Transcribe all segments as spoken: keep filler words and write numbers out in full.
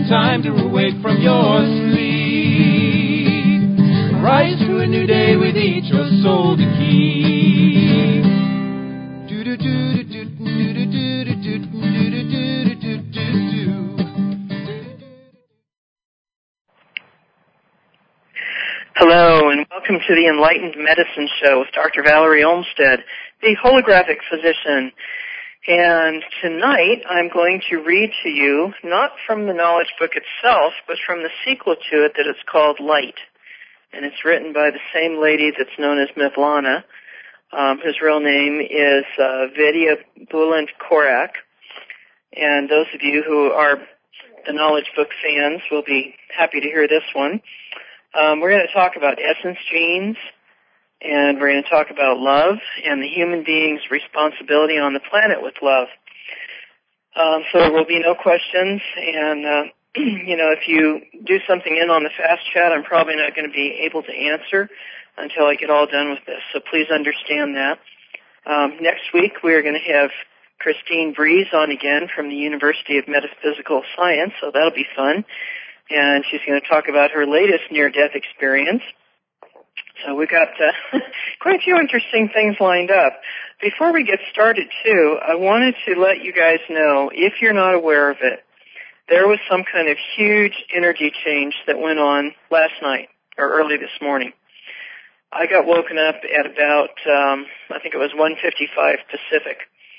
in time to awake from your sleep. Rise to a new day with each your soul to keep. Hello, and welcome to the Enlightened Medicine Show with Doctor Valerie Olmstead, the holographic physician. And tonight I'm going to read to you, not from the knowledge book itself, but from the sequel to it that is called Light. And it's written by the same lady that's known as Mevlana, um, whose real name is uh, Vidya Buland Korak. And those of you who are the knowledge book fans will be happy to hear this one. Um, we're going to talk about essence genes, and we're going to talk about love and the human being's responsibility on the planet with love. Um, so there will be no questions, and, uh, you know, if you do something in on the fast chat, I'm probably not going to be able to answer until I get all done with this, so please understand that. Um, next week we're going to have Christine Breeze on again from the University of Metaphysical Science, so that'll be fun. And she's going to talk about her latest near-death experience. So we've got uh, quite a few interesting things lined up. Before we get started, too, I wanted to let you guys know, if you're not aware of it, there was some kind of huge energy change that went on last night or early this morning. I got woken up at about, um, I think it was one fifty-five Pacific.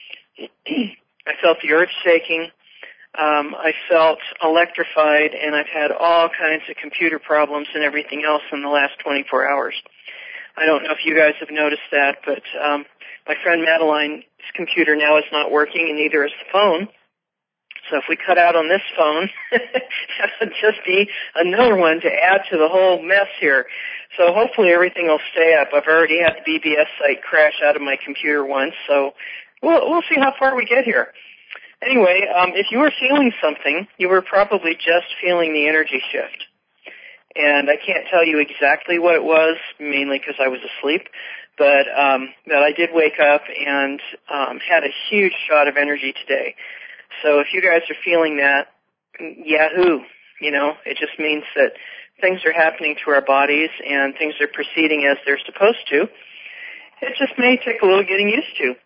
I felt the earth shaking. Um, I felt electrified, and I've had all kinds of computer problems and everything else in the last twenty-four hours. I don't know if you guys have noticed that, but um, my friend Madeline's computer now is not working, and neither is the phone. So if we cut out on this phone, that would just be another one to add to the whole mess here. So hopefully everything will stay up. I've already had the B B S site crash out of my computer once, so we'll, we'll see how far we get here. Anyway, um, if you were feeling something, you were probably just feeling the energy shift. And I can't tell you exactly what it was, mainly because I was asleep, but um, that I did wake up and um, had a huge shot of energy today. So if you guys are feeling that, yahoo, you know, it just means that things are happening to our bodies and things are proceeding as they're supposed to. It just may take a little getting used to.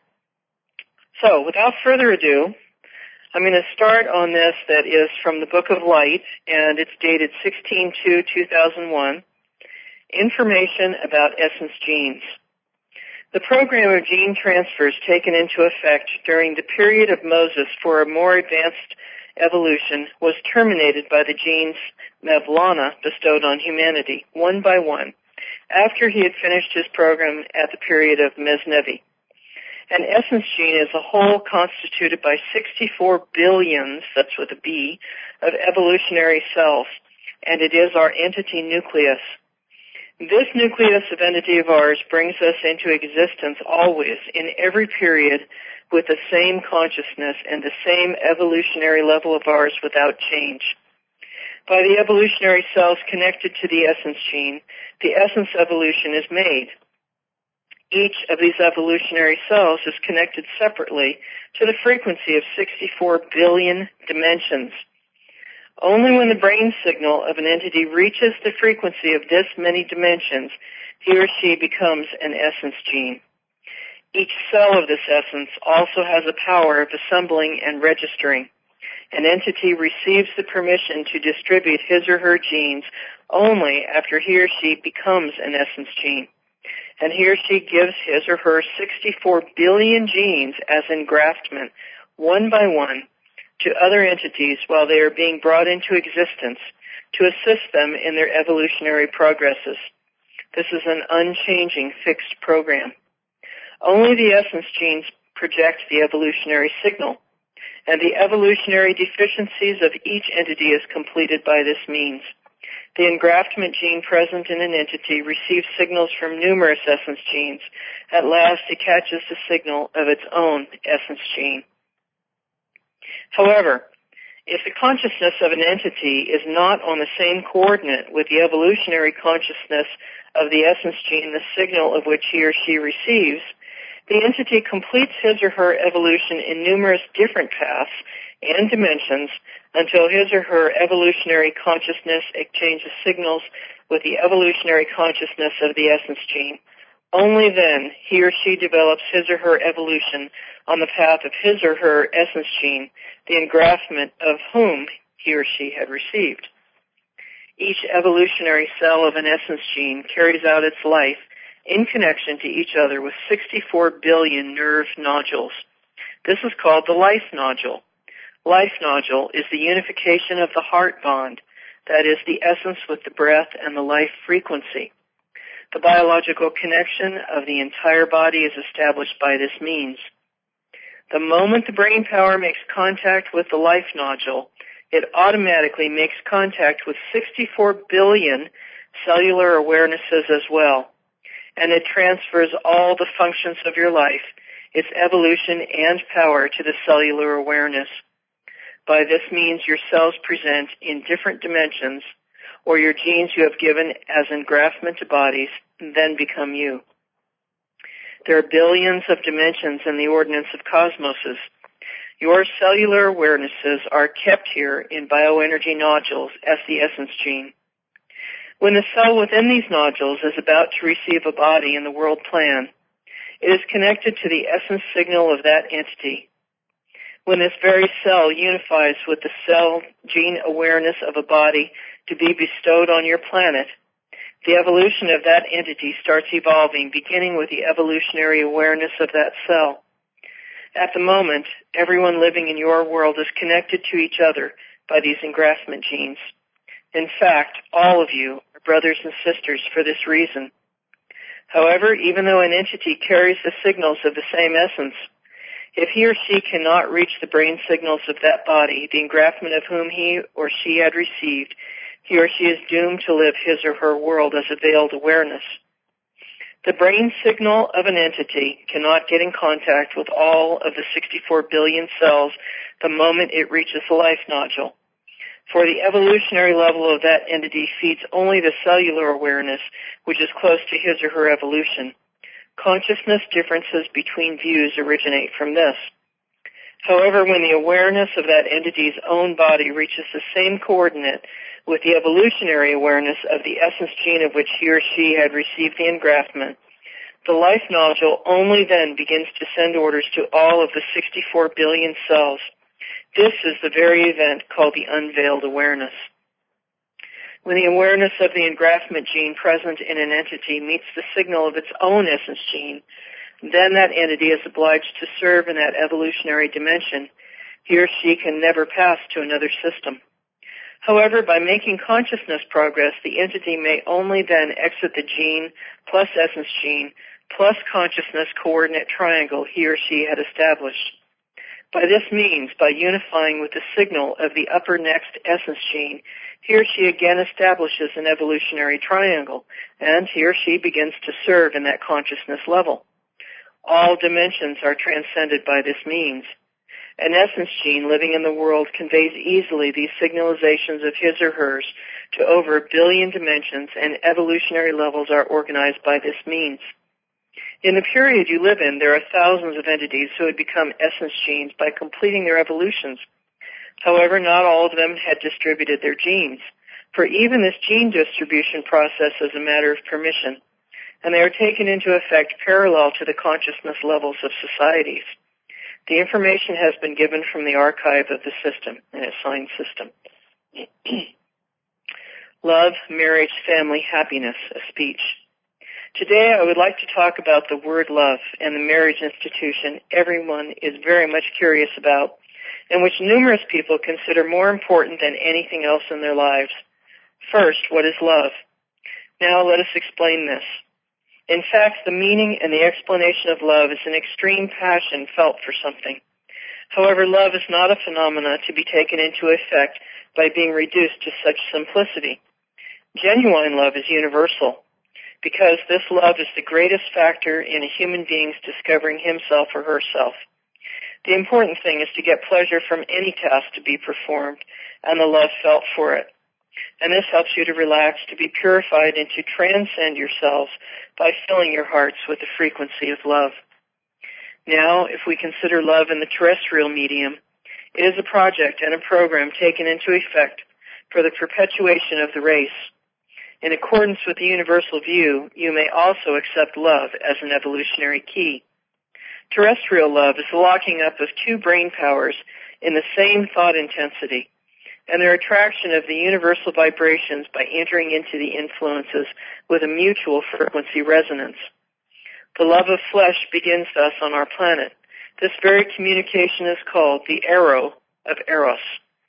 So without further ado, I'm going to start on this that is from the Book of Light, and it's dated sixteen two two thousand one, Information about Essence Genes. The program of gene transfers taken into effect during the period of Moses for a more advanced evolution was terminated by the genes Mevlana bestowed on humanity, one by one, after he had finished his program at the period of Mesnevi. An essence gene is a whole constituted by sixty-four billions, that's with a B, of evolutionary cells, and it is our entity nucleus. This nucleus of entity of ours brings us into existence always, in every period, with the same consciousness and the same evolutionary level of ours without change. By the evolutionary cells connected to the essence gene, the essence evolution is made. Each of these evolutionary cells is connected separately to the frequency of sixty-four billion dimensions. Only when the brain signal of an entity reaches the frequency of this many dimensions, he or she becomes an essence gene. Each cell of this essence also has a power of assembling and registering. An entity receives the permission to distribute his or her genes only after he or she becomes an essence gene. And he or she gives his or her sixty-four billion genes as engraftment, one by one, to other entities while they are being brought into existence to assist them in their evolutionary progresses. This is an unchanging, fixed program. Only the essence genes project the evolutionary signal, and the evolutionary deficiencies of each entity is completed by this means. The engraftment gene present in an entity receives signals from numerous essence genes. At last, it catches the signal of its own essence gene. However, if the consciousness of an entity is not on the same coordinate with the evolutionary consciousness of the essence gene, the signal of which he or she receives, the entity completes his or her evolution in numerous different paths and dimensions until his or her evolutionary consciousness exchanges signals with the evolutionary consciousness of the essence gene. Only then he or she develops his or her evolution on the path of his or her essence gene, the engraftment of whom he or she had received. Each evolutionary cell of an essence gene carries out its life in connection to each other with sixty-four billion nerve nodules. This is called the life nodule. Life nodule is the unification of the heart bond, that is, the essence with the breath and the life frequency. The biological connection of the entire body is established by this means. The moment the brain power makes contact with the life nodule, it automatically makes contact with sixty-four billion cellular awarenesses as well, and it transfers all the functions of your life, its evolution and power, to the cellular awareness. By this means, your cells present in different dimensions, or your genes you have given as engraftment to bodies, then become you. There are billions of dimensions in the ordinance of cosmoses. Your cellular awarenesses are kept here in bioenergy nodules as the essence gene. When the cell within these nodules is about to receive a body in the world plan, it is connected to the essence signal of that entity. When this very cell unifies with the cell gene awareness of a body to be bestowed on your planet, the evolution of that entity starts evolving, beginning with the evolutionary awareness of that cell. At the moment, everyone living in your world is connected to each other by these engraftment genes. In fact, all of you are brothers and sisters for this reason. However, even though an entity carries the signals of the same essence, if he or she cannot reach the brain signals of that body, the engraftment of whom he or she had received, he or she is doomed to live his or her world as a veiled awareness. The brain signal of an entity cannot get in contact with all of the sixty-four billion cells the moment it reaches the life nodule. For the evolutionary level of that entity feeds only the cellular awareness, which is close to his or her evolution. Consciousness differences between views originate from this. However, when the awareness of that entity's own body reaches the same coordinate with the evolutionary awareness of the essence gene of which he or she had received the engraftment, the life nodule only then begins to send orders to all of the sixty-four billion cells. This is the very event called the unveiled awareness. When the awareness of the engraftment gene present in an entity meets the signal of its own essence gene, then that entity is obliged to serve in that evolutionary dimension. He or she can never pass to another system. However, by making consciousness progress, the entity may only then exit the gene plus essence gene plus consciousness coordinate triangle he or she had established. By this means, by unifying with the signal of the upper next essence gene, he or she again establishes an evolutionary triangle, and he or she begins to serve in that consciousness level. All dimensions are transcended by this means. An essence gene living in the world conveys easily these signalizations of his or hers to over a billion dimensions, and evolutionary levels are organized by this means. In the period you live in, there are thousands of entities who had become essence genes by completing their evolutions. However, not all of them had distributed their genes, for even this gene distribution process is a matter of permission, and they are taken into effect parallel to the consciousness levels of societies. The information has been given from the archive of the system, an assigned system. Love, marriage, family, happiness, a speech. Today I would like to talk about the word love and the marriage institution everyone is very much curious about, and which numerous people consider more important than anything else in their lives. First, what is love? Now let us explain this. In fact, the meaning and the explanation of love is an extreme passion felt for something. However, love is not a phenomena to be taken into effect by being reduced to such simplicity. Genuine love is universal, because this love is the greatest factor in a human being's discovering himself or herself. The important thing is to get pleasure from any task to be performed, and the love felt for it. And this helps you to relax, to be purified, and to transcend yourselves by filling your hearts with the frequency of love. Now, if we consider love in the terrestrial medium, It is a project and a program taken into effect for the perpetuation of the race. In accordance with the universal view, you may also accept love as an evolutionary key. Terrestrial love is the locking up of two brain powers in the same thought intensity, and their attraction of the universal vibrations by entering into the influences with a mutual frequency resonance. The love of flesh begins thus on our planet. This very communication is called the arrow of Eros.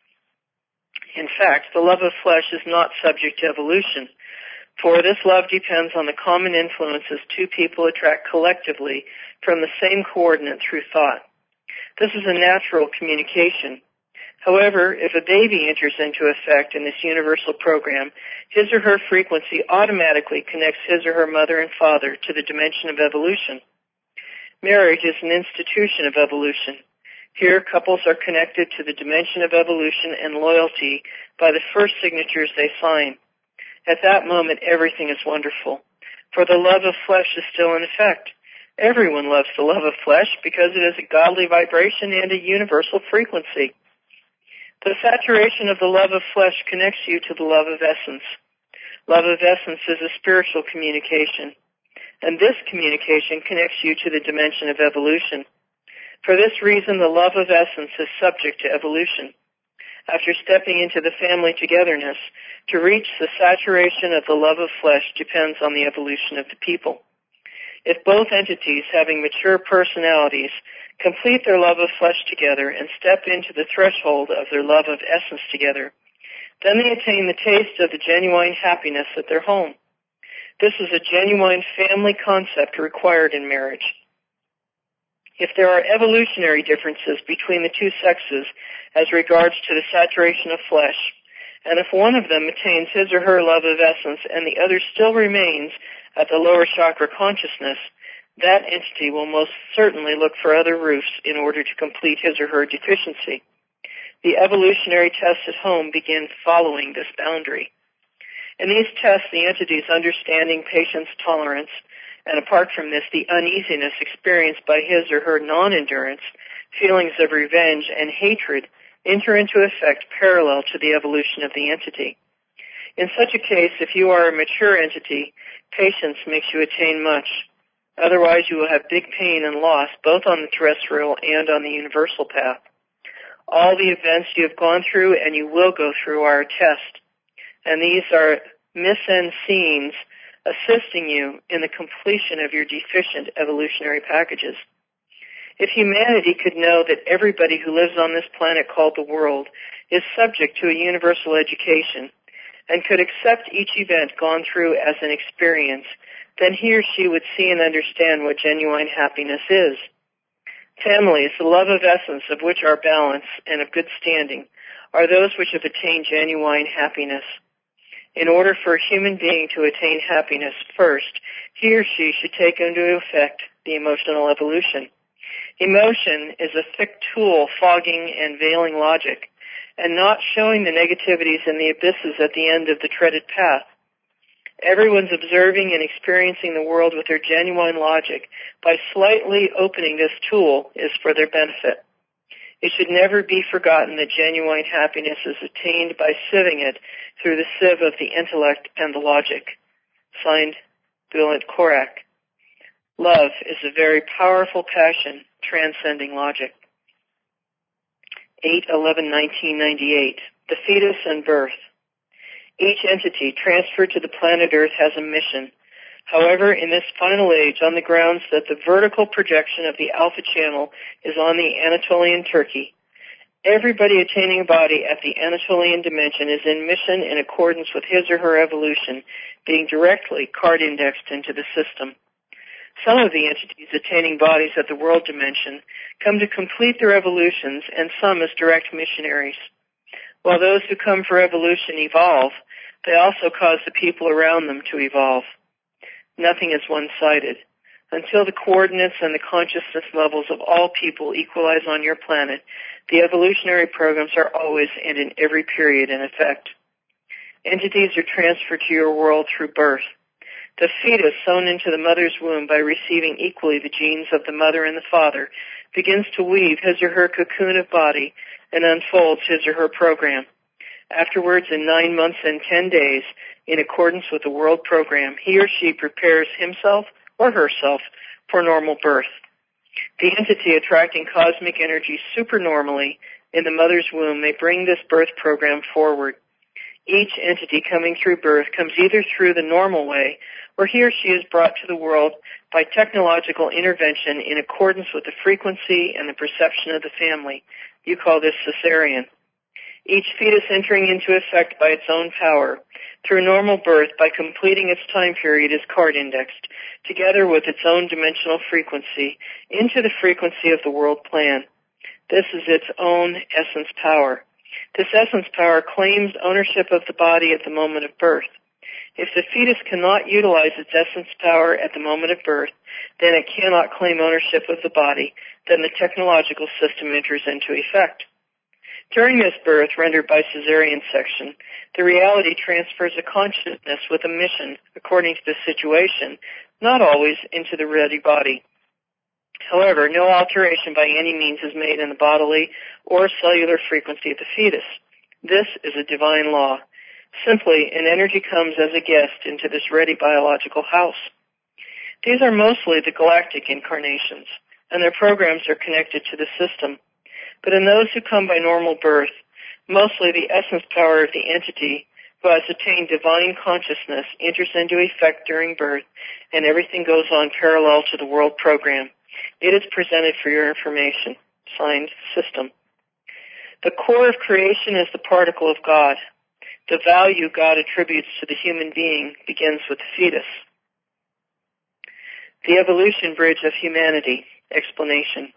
In fact, the love of flesh is not subject to evolution, for this love depends on the common influences two people attract collectively from the same coordinate through thought. This is a natural communication. However, if a baby enters into effect in this universal program, his or her frequency automatically connects his or her mother and father to the dimension of evolution. Marriage is an institution of evolution. Here, couples are connected to the dimension of evolution and loyalty by the first signatures they sign. At that moment, everything is wonderful, for the love of flesh is still in effect. Everyone loves the love of flesh because it is a godly vibration and a universal frequency. The saturation of the love of flesh connects you to the love of essence. Love of essence is a spiritual communication, and this communication connects you to the dimension of evolution. For this reason, the love of essence is subject to evolution. After stepping into the family togetherness, to reach the saturation of the love of flesh depends on the evolution of the people. If both entities, having mature personalities, complete their love of flesh together and step into the threshold of their love of essence together, then they attain the taste of the genuine happiness at their home. This is a genuine family concept required in marriage. If there are evolutionary differences between the two sexes as regards to the saturation of flesh, and if one of them attains his or her love of essence and the other still remains at the lower chakra consciousness, that entity will most certainly look for other roofs in order to complete his or her deficiency. The evolutionary tests at home begin following this boundary. In these tests, the entity's understanding, patience, tolerance, and apart from this, the uneasiness experienced by his or her non-endurance, feelings of revenge and hatred enter into effect parallel to the evolution of the entity. In such a case, if you are a mature entity, patience makes you attain much. Otherwise, you will have big pain and loss both on the terrestrial and on the universal path. All the events you have gone through and you will go through are a test, and these are mis-end scenes assisting you in the completion of your deficient evolutionary packages. If humanity could know that everybody who lives on this planet called the world is subject to a universal education and could accept each event gone through as an experience, then he or she would see and understand what genuine happiness is. Families, the love of essence of which are balance and of good standing, are those which have attained genuine happiness. In order for a human being to attain happiness, first, he or she should take into effect the emotional evolution. Emotion is a thick tool fogging and veiling logic, and not showing the negativities and the abysses at the end of the treaded path. Everyone's observing and experiencing the world with their genuine logic. By slightly opening this tool is for their benefit. It should never be forgotten that genuine happiness is attained by sieving it through the sieve of the intellect and the logic. Signed, Bulent Korak. Love is a very powerful passion transcending logic. eight eleven nineteen ninety-eight. The fetus and birth. Each entity transferred to the planet Earth has a mission. However, in this final age, on the grounds that the vertical projection of the Alpha Channel is on the Anatolian Turkey, everybody attaining a body at the Anatolian dimension is in mission in accordance with his or her evolution, being directly card-indexed into the system. Some of the entities attaining bodies at the world dimension come to complete their evolutions, and some as direct missionaries. While those who come for evolution evolve, they also cause the people around them to evolve. Nothing is one-sided. Until the coordinates and the consciousness levels of all people equalize on your planet, the evolutionary programs are always and in every period in effect. Entities are transferred to your world through birth. The fetus sewn into the mother's womb by receiving equally the genes of the mother and the father begins to weave his or her cocoon of body and unfolds his or her program. Afterwards, in nine months and ten days, in accordance with the world program, he or she prepares himself or herself for normal birth. The entity attracting cosmic energy supernormally in the mother's womb may bring this birth program forward. Each entity coming through birth comes either through the normal way, or he or she is brought to the world by technological intervention in accordance with the frequency and the perception of the family. You call this cesarean. Each fetus entering into effect by its own power, through normal birth by completing its time period is card indexed, together with its own dimensional frequency, into the frequency of the world plan. This is its own essence power. This essence power claims ownership of the body at the moment of birth. If the fetus cannot utilize its essence power at the moment of birth, then it cannot claim ownership of the body. Then the technological system enters into effect. During this birth, rendered by cesarean section, the reality transfers a consciousness with a mission, according to the situation, not always into the ready body. However, no alteration by any means is made in the bodily or cellular frequency of the fetus. This is a divine law. Simply, an energy comes as a guest into this ready biological house. These are mostly the galactic incarnations, and their programs are connected to the system. But in those who come by normal birth, mostly the essence power of the entity who has attained divine consciousness enters into effect during birth, and everything goes on parallel to the world program. It is presented for your information. Signed, System. The core of creation is the particle of God. The value God attributes to the human being begins with the fetus. The evolution bridge of humanity. Explanation.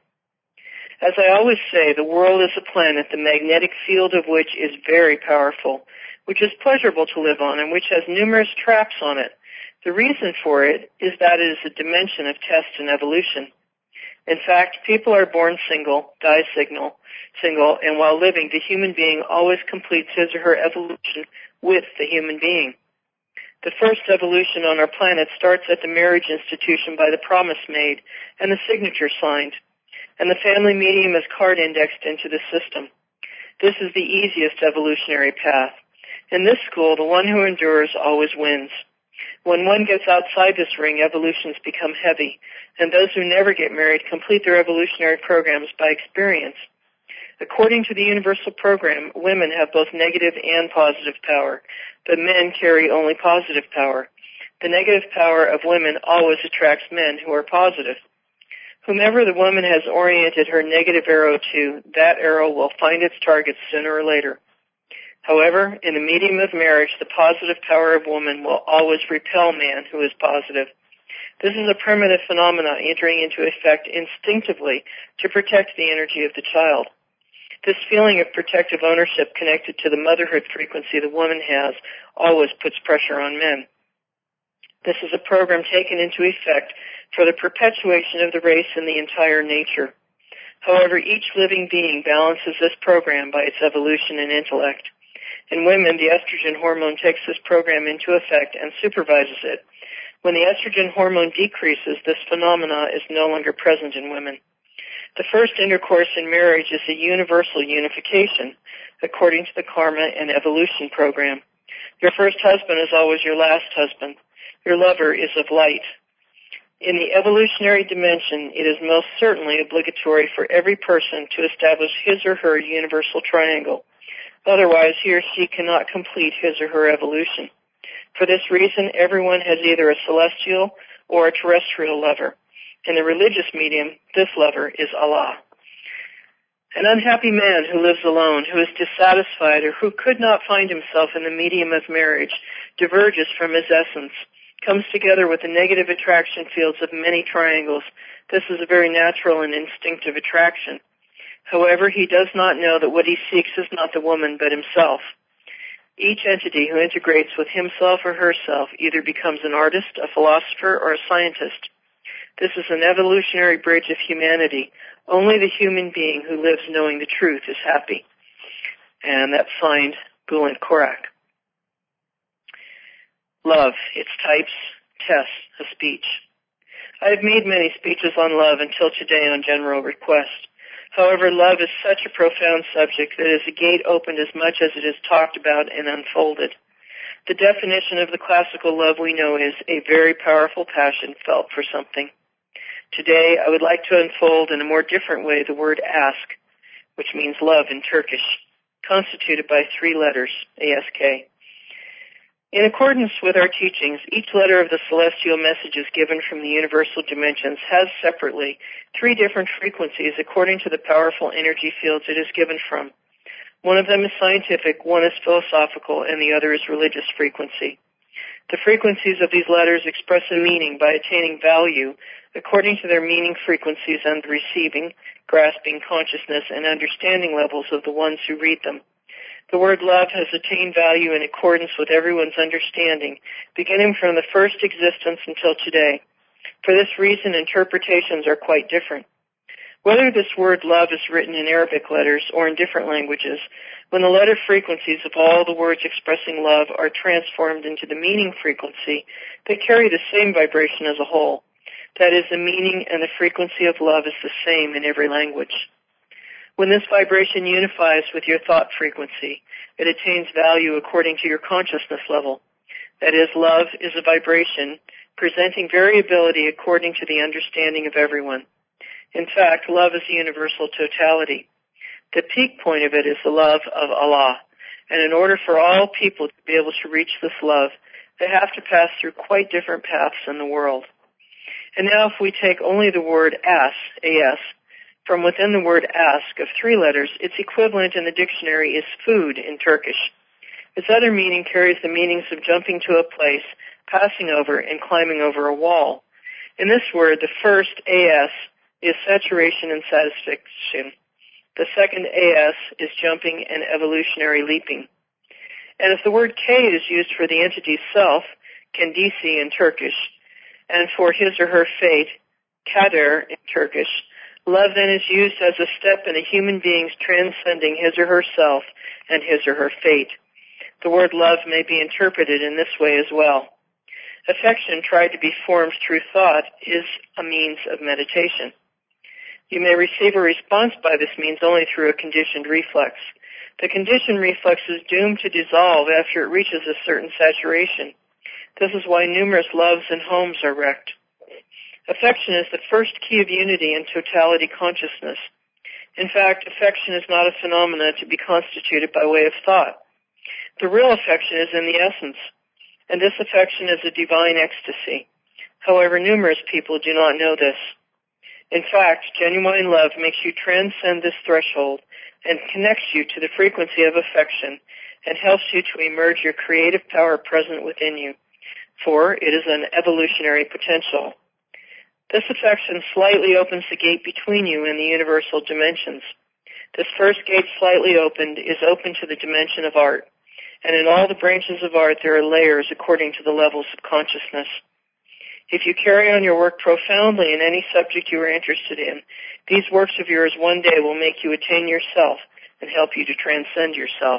As I always say, the world is a planet, the magnetic field of which is very powerful, which is pleasurable to live on, and which has numerous traps on it. The reason for it is that it is a dimension of test and evolution. In fact, people are born single, die signal, single, and while living, the human being always completes his or her evolution with the human being. The first evolution on our planet starts at the marriage institution by the promise made and the signature signed, and the family medium is card indexed into the system. This is the easiest evolutionary path. In this school, the one who endures always wins. When one gets outside this ring, evolutions become heavy, and those who never get married complete their evolutionary programs by experience. According to the universal program, women have both negative and positive power, but men carry only positive power. The negative power of women always attracts men who are positive. Whomever the woman has oriented her negative arrow to, that arrow will find its target sooner or later. However, in the medium of marriage, the positive power of woman will always repel man who is positive. This is a primitive phenomenon entering into effect instinctively to protect the energy of the child. This feeling of protective ownership connected to the motherhood frequency the woman has always puts pressure on men. This is a program taken into effect for the perpetuation of the race and the entire nature. However, each living being balances this program by its evolution and intellect. In women, the estrogen hormone takes this program into effect and supervises it. When the estrogen hormone decreases, this phenomena is no longer present in women. The first intercourse in marriage is a universal unification, according to the karma and evolution program. Your first husband is always your last husband. Your lover is of light. In the evolutionary dimension, it is most certainly obligatory for every person to establish his or her universal triangle. Otherwise, he or she cannot complete his or her evolution. For this reason, everyone has either a celestial or a terrestrial lover. In the religious medium, this lover is Allah. An unhappy man who lives alone, who is dissatisfied, or who could not find himself in the medium of marriage, diverges from his essence, comes together with the negative attraction fields of many triangles. This is a very natural and instinctive attraction. However, he does not know that what he seeks is not the woman, but himself. Each entity who integrates with himself or herself either becomes an artist, a philosopher, or a scientist. This is an evolutionary bridge of humanity. Only the human being who lives knowing the truth is happy. And that's signed Bulent Korak. Love, its types, tests, a speech. I have made many speeches on love until today on general request. However, love is such a profound subject that it is a gate opened as much as it is talked about and unfolded. The definition of the classical love we know is a very powerful passion felt for something. Today, I would like to unfold in a more different way the word ask, which means love in Turkish, constituted by three letters, A S K. In accordance with our teachings, each letter of the celestial messages given from the universal dimensions has separately three different frequencies according to the powerful energy fields it is given from. One of them is scientific, one is philosophical, and the other is religious frequency. The frequencies of these letters express a meaning by attaining value according to their meaning frequencies and the receiving, grasping, consciousness, and understanding levels of the ones who read them. The word love has attained value in accordance with everyone's understanding, beginning from the first existence until today. For this reason, interpretations are quite different. Whether this word love is written in Arabic letters or in different languages, when the letter frequencies of all the words expressing love are transformed into the meaning frequency, they carry the same vibration as a whole. That is, the meaning and the frequency of love is the same in every language. When this vibration unifies with your thought frequency, it attains value according to your consciousness level. That is, love is a vibration presenting variability according to the understanding of everyone. In fact, love is a universal totality. The peak point of it is the love of Allah, and in order for all people to be able to reach this love, they have to pass through quite different paths in the world. And now if we take only the word as, A S, from within the word ask of three letters, its equivalent in the dictionary is food in Turkish. Its other meaning carries the meanings of jumping to a place, passing over, and climbing over a wall. In this word, the first A S is saturation and satisfaction. The second A S is jumping and evolutionary leaping. And if the word K is used for the entity's self, kendisi in Turkish, and for his or her fate, kader in Turkish, love then is used as a step in a human being's transcending his or her self and his or her fate. The word love may be interpreted in this way as well. Affection tried to be formed through thought is a means of meditation. You may receive a response by this means only through a conditioned reflex. The conditioned reflex is doomed to dissolve after it reaches a certain saturation. This is why numerous loves and homes are wrecked. Affection is the first key of unity and totality consciousness. In fact, affection is not a phenomena to be constituted by way of thought. The real affection is in the essence, and this affection is a divine ecstasy. However, numerous people do not know this. In fact, genuine love makes you transcend this threshold and connects you to the frequency of affection and helps you to emerge your creative power present within you, for it is an evolutionary potential. This affection slightly opens the gate between you and the universal dimensions. This first gate slightly opened is open to the dimension of art, and in all the branches of art there are layers according to the levels of consciousness. If you carry on your work profoundly in any subject you are interested in, these works of yours one day will make you attain yourself and help you to transcend yourself.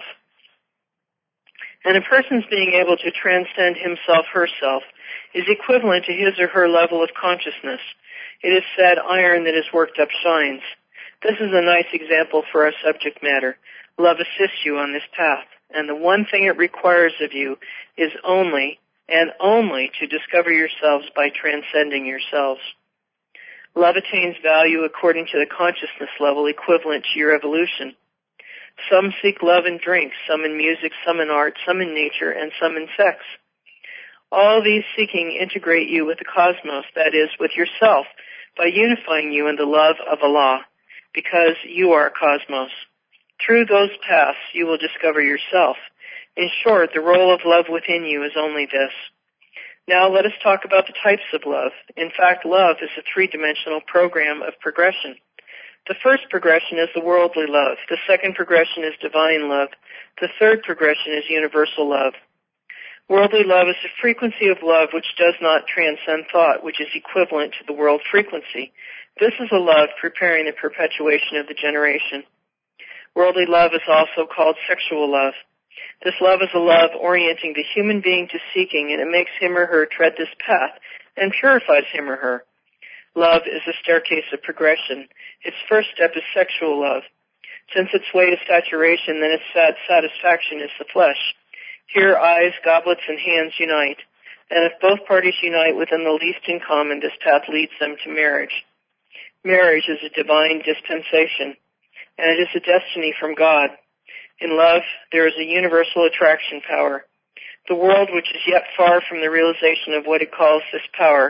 And a person's being able to transcend himself, herself, is equivalent to his or her level of consciousness. It is said, iron that is worked up shines. This is a nice example for our subject matter. Love assists you on this path, and the one thing it requires of you is only and only to discover yourselves by transcending yourselves. Love attains value according to the consciousness level equivalent to your evolution. Some seek love in drink, some in music, some in art, some in nature, and some in sex. All these seeking integrate you with the cosmos, that is, with yourself, by unifying you in the love of Allah, because you are cosmos. Through those paths, you will discover yourself. In short, the role of love within you is only this. Now let us talk about the types of love. In fact, love is a three-dimensional program of progression. The first progression is the worldly love. The second progression is divine love. The third progression is universal love. Worldly love is a frequency of love which does not transcend thought, which is equivalent to the world frequency. This is a love preparing the perpetuation of the generation. Worldly love is also called sexual love. This love is a love orienting the human being to seeking, and it makes him or her tread this path and purifies him or her. Love is a staircase of progression. Its first step is sexual love. Since its way to saturation, then its sad satisfaction is the flesh. Here eyes, goblets, and hands unite. And if both parties unite within the least in common, this path leads them to marriage. Marriage is a divine dispensation, and it is a destiny from God. In love, there is a universal attraction power. The world, which is yet far from the realization of what it calls this power,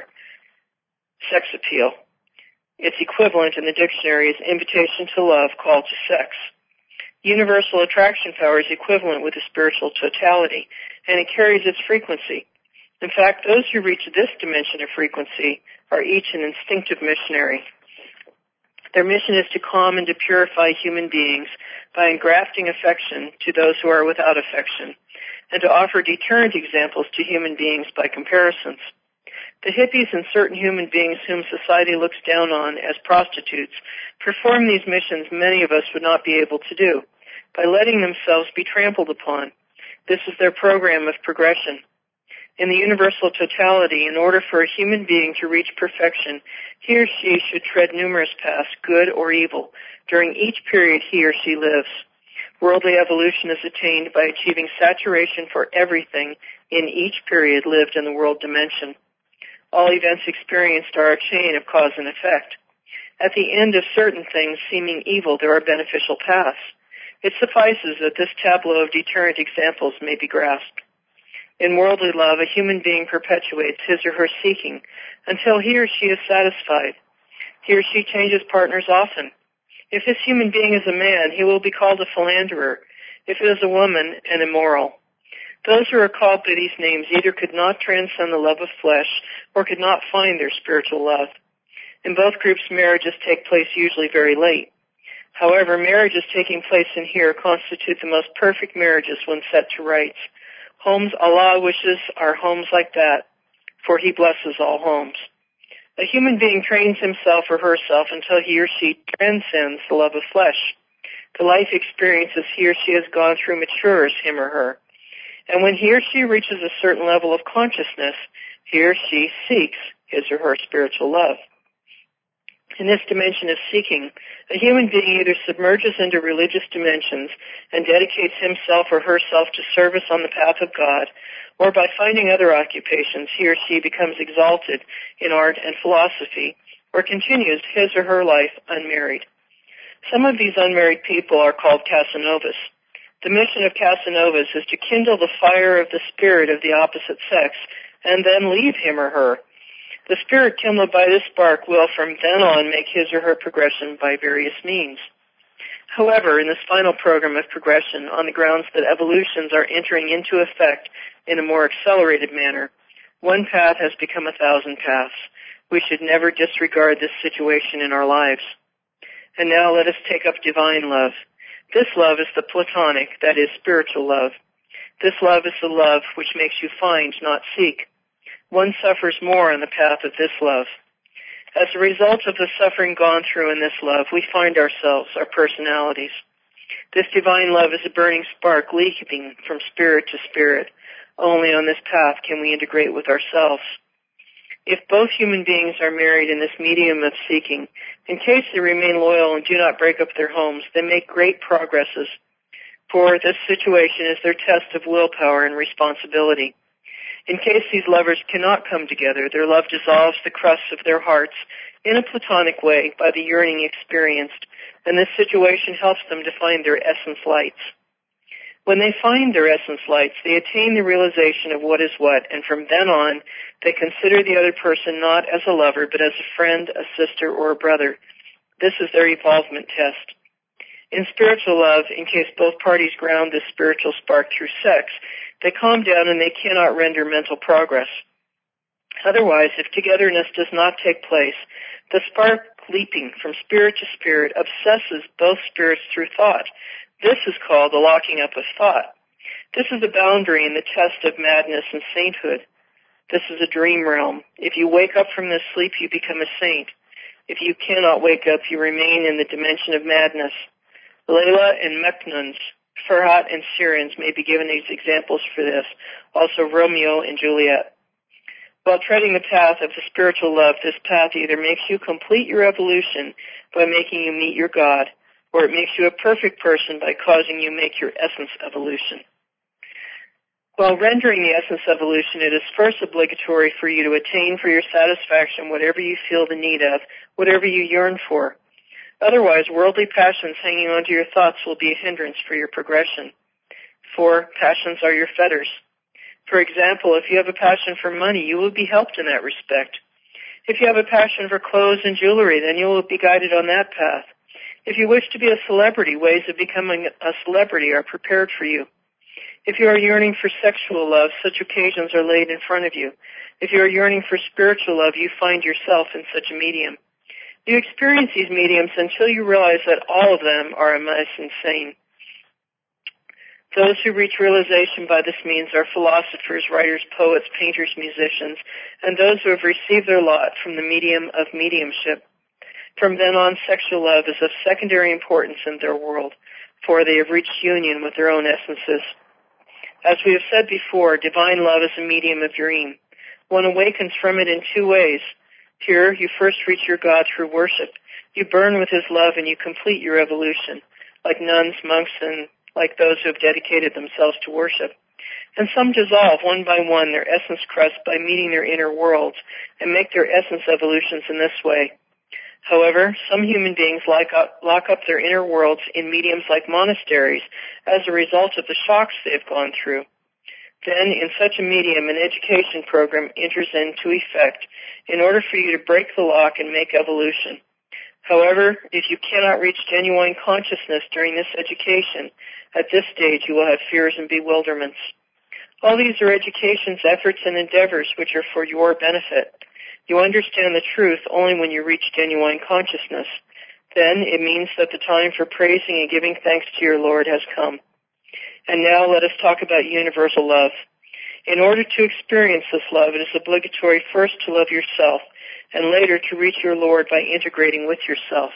sex appeal. Its equivalent in the dictionary is invitation to love, call to sex. Universal attraction power is equivalent with the spiritual totality, and it carries its frequency. In fact, those who reach this dimension of frequency are each an instinctive missionary. Their mission is to calm and to purify human beings by engrafting affection to those who are without affection, and to offer deterrent examples to human beings by comparisons. The hippies and certain human beings whom society looks down on as prostitutes perform these missions many of us would not be able to do, by letting themselves be trampled upon. This is their program of progression. In the universal totality, in order for a human being to reach perfection, he or she should tread numerous paths, good or evil, during each period he or she lives. Worldly evolution is attained by achieving saturation for everything in each period lived in the world dimension. All events experienced are a chain of cause and effect. At the end of certain things seeming evil, there are beneficial paths. It suffices that this tableau of deterrent examples may be grasped. In worldly love, a human being perpetuates his or her seeking until he or she is satisfied. He or she changes partners often. If this human being is a man, he will be called a philanderer. If it is a woman, an immoral. Those who are called by these names either could not transcend the love of flesh or could not find their spiritual love. In both groups, marriages take place usually very late. However, marriages taking place in here constitute the most perfect marriages when set to rights. Homes Allah wishes are homes like that, for He blesses all homes. A human being trains himself or herself until he or she transcends the love of flesh. The life experiences he or she has gone through matures him or her. And when he or she reaches a certain level of consciousness, he or she seeks his or her spiritual love. In this dimension of seeking, a human being either submerges into religious dimensions and dedicates himself or herself to service on the path of God, or by finding other occupations, he or she becomes exalted in art and philosophy, or continues his or her life unmarried. Some of these unmarried people are called Casanovas. The mission of Casanovas is to kindle the fire of the spirit of the opposite sex and then leave him or her. The spirit kindled by this spark will from then on make his or her progression by various means. However, in this final program of progression, on the grounds that evolutions are entering into effect in a more accelerated manner, one path has become a thousand paths. We should never disregard this situation in our lives. And now let us take up divine love. This love is the platonic, that is, spiritual love. This love is the love which makes you find, not seek. One suffers more on the path of this love. As a result of the suffering gone through in this love, we find ourselves, our personalities. This divine love is a burning spark leaping from spirit to spirit. Only on this path can we integrate with ourselves. If both human beings are married in this medium of seeking, in case they remain loyal and do not break up their homes, they make great progresses, for this situation is their test of willpower and responsibility. In case these lovers cannot come together, their love dissolves the crusts of their hearts in a platonic way by the yearning experienced, and this situation helps them to find their essence lights. When they find their essence lights, they attain the realization of what is what, and from then on, they consider the other person not as a lover, but as a friend, a sister, or a brother. This is their evolvement test. In spiritual love, in case both parties ground this spiritual spark through sex, they calm down and they cannot render mental progress. Otherwise, if togetherness does not take place, the spark leaping from spirit to spirit obsesses both spirits through thought. This is called the locking up of thought. This is the boundary and the test of madness and sainthood. This is a dream realm. If you wake up from this sleep, you become a saint. If you cannot wake up, you remain in the dimension of madness. Layla and Mecnuns, Farhat and Sirens may be given as examples for this, also Romeo and Juliet. While treading the path of the spiritual love, this path either makes you complete your evolution by making you meet your God, or it makes you a perfect person by causing you make your essence evolution. While rendering the essence evolution, it is first obligatory for you to attain for your satisfaction whatever you feel the need of, whatever you yearn for. Otherwise, worldly passions hanging onto your thoughts will be a hindrance for your progression. For passions are your fetters. For example, if you have a passion for money, you will be helped in that respect. If you have a passion for clothes and jewelry, then you will be guided on that path. If you wish to be a celebrity, ways of becoming a celebrity are prepared for you. If you are yearning for sexual love, such occasions are laid in front of you. If you are yearning for spiritual love, you find yourself in such a medium. You experience these mediums until you realize that all of them are a mess insane. Those who reach realization by this means are philosophers, writers, poets, painters, musicians, and those who have received their lot from the medium of mediumship. From then on, sexual love is of secondary importance in their world, for they have reached union with their own essences. As we have said before, divine love is a medium of dream. One awakens from it in two ways. Here, you first reach your God through worship. You burn with his love and you complete your evolution, like nuns, monks, and like those who have dedicated themselves to worship. And some dissolve one by one their essence crust by meeting their inner worlds and make their essence evolutions in this way. However, some human beings lock up, lock up their inner worlds in mediums like monasteries as a result of the shocks they've gone through. Then, in such a medium, an education program enters into effect in order for you to break the lock and make evolution. However, if you cannot reach genuine consciousness during this education, at this stage you will have fears and bewilderments. All these are education's efforts and endeavors which are for your benefit. You understand the truth only when you reach genuine consciousness. Then it means that the time for praising and giving thanks to your Lord has come. And now let us talk about universal love. In order to experience this love, it is obligatory first to love yourself, and later to reach your Lord by integrating with yourself.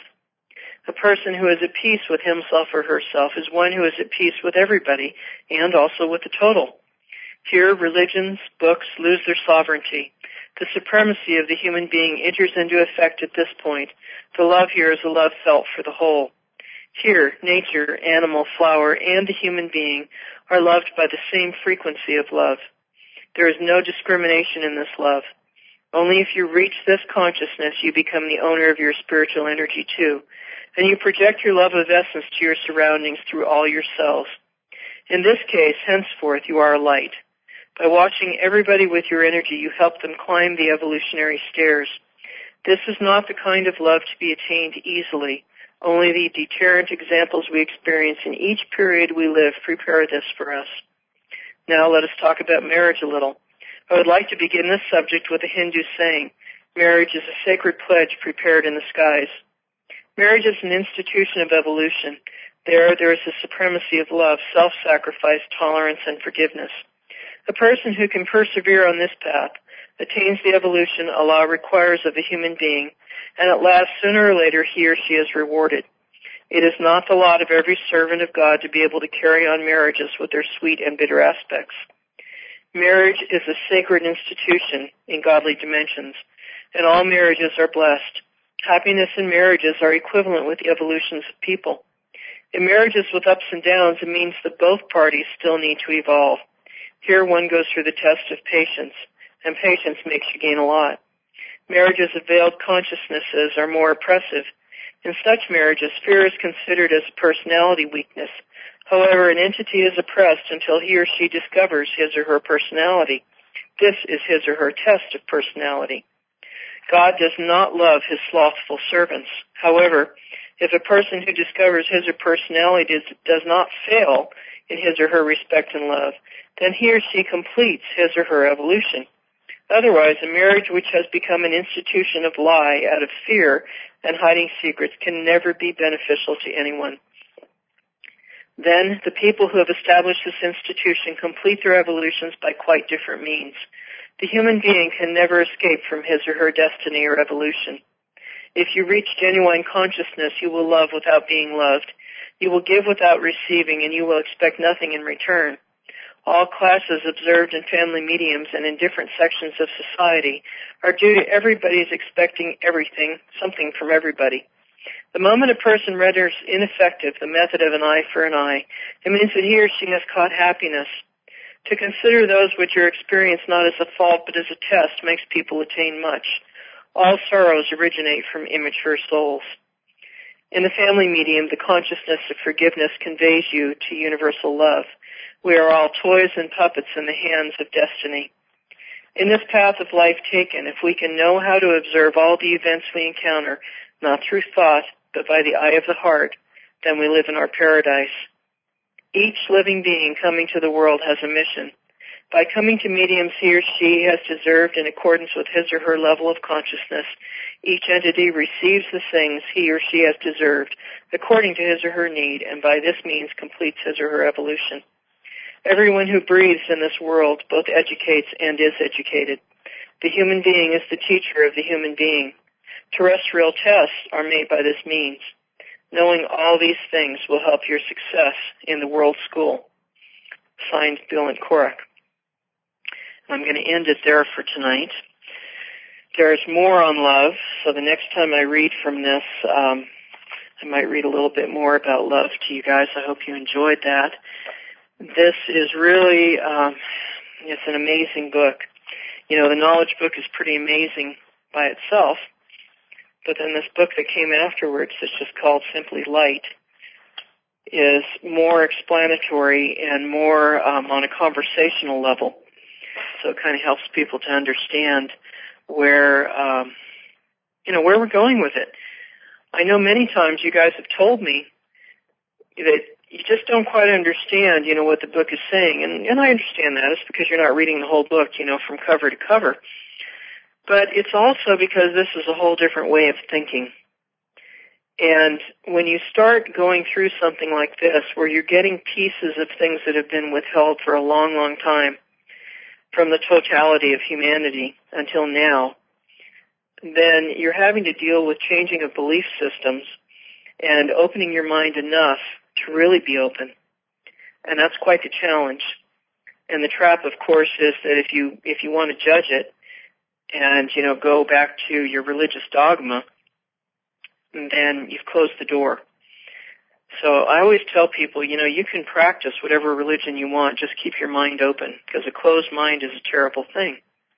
A person who is at peace with himself or herself is one who is at peace with everybody and also with the total. Here, religions, books lose their sovereignty. The supremacy of the human being enters into effect at this point. The love here is a love felt for the whole. Here, nature, animal, flower, and the human being are loved by the same frequency of love. There is no discrimination in this love. Only if you reach this consciousness, you become the owner of your spiritual energy too, and you project your love of essence to your surroundings through all your cells. In this case, henceforth, you are a light. By watching everybody with your energy, you help them climb the evolutionary stairs. This is not the kind of love to be attained easily. Only the deterrent examples we experience in each period we live prepare this for us. Now let us talk about marriage a little. I would like to begin this subject with a Hindu saying, marriage is a sacred pledge prepared in the skies. Marriage is an institution of evolution. There, there is the supremacy of love, self-sacrifice, tolerance, and forgiveness. A person who can persevere on this path attains the evolution Allah requires of a human being, and at last, sooner or later, he or she is rewarded. It is not the lot of every servant of God to be able to carry on marriages with their sweet and bitter aspects. Marriage is a sacred institution in godly dimensions, and all marriages are blessed. Happiness in marriages are equivalent with the evolutions of people. In marriages with ups and downs, it means that both parties still need to evolve. Here one goes through the test of patience, and patience makes you gain a lot. Marriages of veiled consciousnesses are more oppressive. In such marriages, fear is considered as a personality weakness. However, an entity is oppressed until he or she discovers his or her personality. This is his or her test of personality. God does not love his slothful servants. However, if a person who discovers his or her personality does, does not fail in his or her respect and love, then he or she completes his or her evolution. Otherwise, a marriage which has become an institution of lie out of fear and hiding secrets can never be beneficial to anyone. Then, the people who have established this institution complete their evolutions by quite different means. The human being can never escape from his or her destiny or evolution. If you reach genuine consciousness, you will love without being loved. You will give without receiving, and you will expect nothing in return. All classes observed in family mediums and in different sections of society are due to everybody's expecting everything, something from everybody. The moment a person renders ineffective the method of an eye for an eye, it means that he or she has caught happiness. To consider those which are experienced not as a fault but as a test makes people attain much. All sorrows originate from immature souls. In the family medium, the consciousness of forgiveness conveys you to universal love. We are all toys and puppets in the hands of destiny. In this path of life taken, if we can know how to observe all the events we encounter, not through thought, but by the eye of the heart, then we live in our paradise. Each living being coming to the world has a mission. By coming to mediums he or she has deserved in accordance with his or her level of consciousness, each entity receives the things he or she has deserved according to his or her need, and by this means completes his or her evolution. Everyone who breathes in this world both educates and is educated. The human being is the teacher of the human being. Terrestrial tests are made by this means. Knowing all these things will help your success in the world school. Signed, Bill and Korak. I'm going to end it there for tonight. There's more on love, so the next time I read from this, um, I might read a little bit more about love to you guys. I hope you enjoyed that. This is really, um, it's an amazing book. You know, the knowledge book is pretty amazing by itself, but then this book that came afterwards, that's just called Simply Light, is more explanatory and more um, on a conversational level. So it kind of helps people to understand where, um, you know, where we're going with it. I know many times you guys have told me that you just don't quite understand, you know, what the book is saying. And, and I understand that. It's because you're not reading the whole book, you know, from cover to cover. But it's also because this is a whole different way of thinking. And when you start going through something like this, where you're getting pieces of things that have been withheld for a long, long time from the totality of humanity until now, then you're having to deal with changing of belief systems and opening your mind enough to really be open. And that's quite the challenge. And the trap, of course, is that if you if you want to judge it and, you know, go back to your religious dogma, then you've closed the door. So I always tell people, you know, you can practice whatever religion you want, just keep your mind open, because a closed mind is a terrible thing.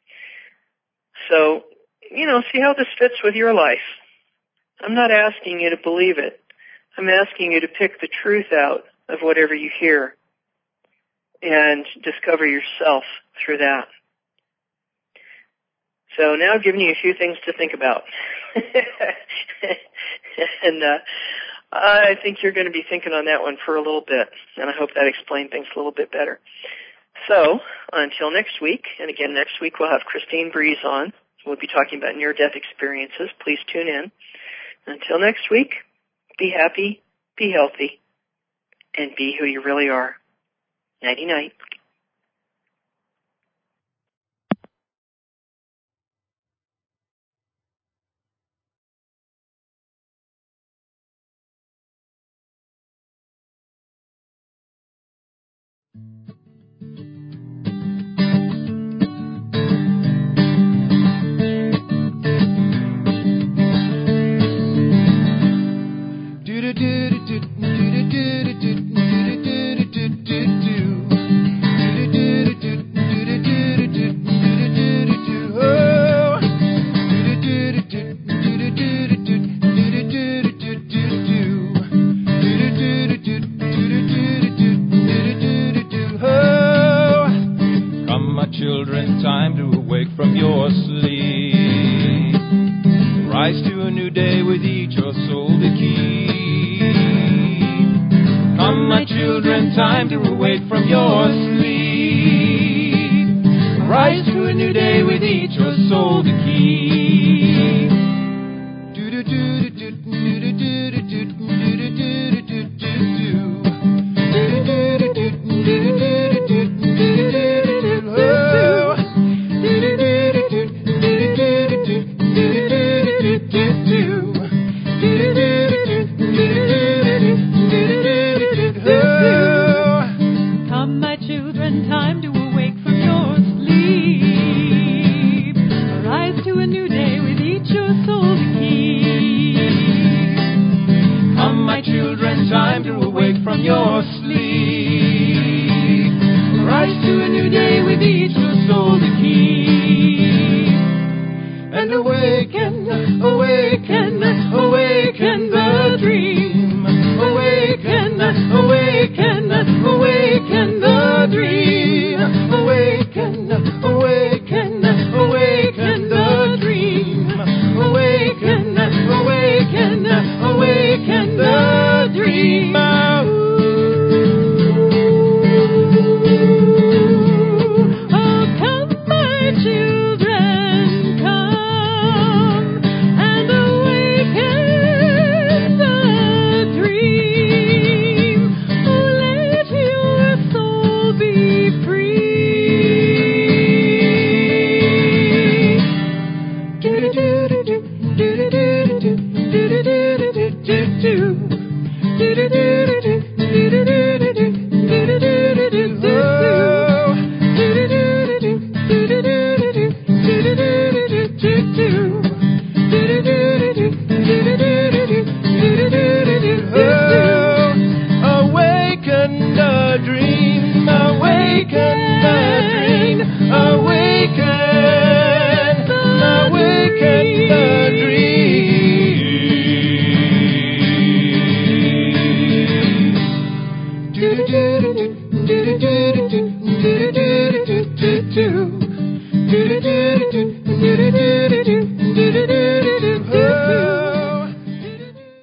So, you know, see how this fits with your life. I'm not asking you to believe it. I'm asking you to pick the truth out of whatever you hear and discover yourself through that. So now I've given you a few things to think about. and uh, I think you're going to be thinking on that one for a little bit, and I hope that explained things a little bit better. So until next week, and again next week we'll have Christine Breeze on. We'll be talking about near-death experiences. Please tune in. Until next week, be happy, be healthy, and be who you really are. Nighty-night. Children, time to awake from your sleep. Rise to a new day with each your soul to keep. Come, my children, time to awake from your sleep. Rise to a new day with each your soul to keep. Come, my children, time do do do do do do do do do do do do do do do